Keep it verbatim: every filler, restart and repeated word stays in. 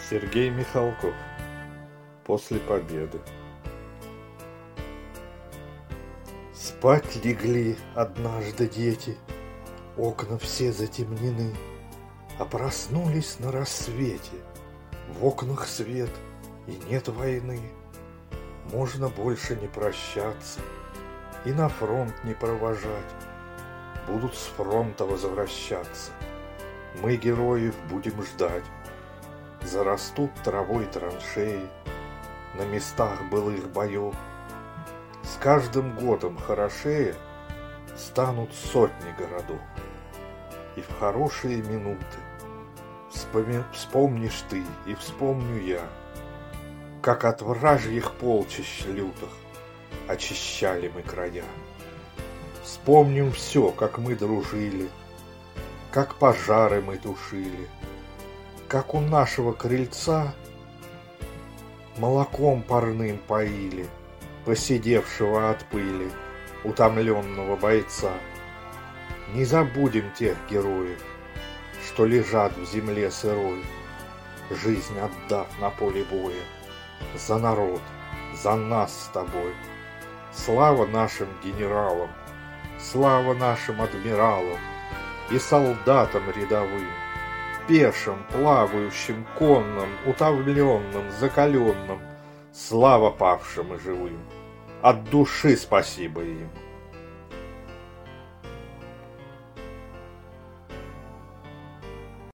Сергей Михалков. После победы. Спать легли однажды дети, окна все затемнены, а проснулись на рассвете. В окнах свет, и нет войны. Можно больше не прощаться и на фронт не провожать. Будут с фронта возвращаться. Мы героев будем ждать. Зарастут травой траншеи на местах былых боев. С каждым годом хорошее станут сотни городов. И в хорошие минуты вспоми... вспомнишь ты и вспомню я, как от вражьих полчищ лютых очищали мы края. Вспомним все, как мы дружили, как пожары мы тушили, как у нашего крыльца молоком парным поили посидевшего от пыли утомленного бойца. Не забудем тех героев, что лежат в земле сырой, жизнь отдав на поле боя за народ, за нас с тобой. Слава нашим генералам, слава нашим адмиралам и солдатам рядовым, пешим, плавающим, конным, утомленным, закаленным. Слава павшим и живым! От души спасибо им!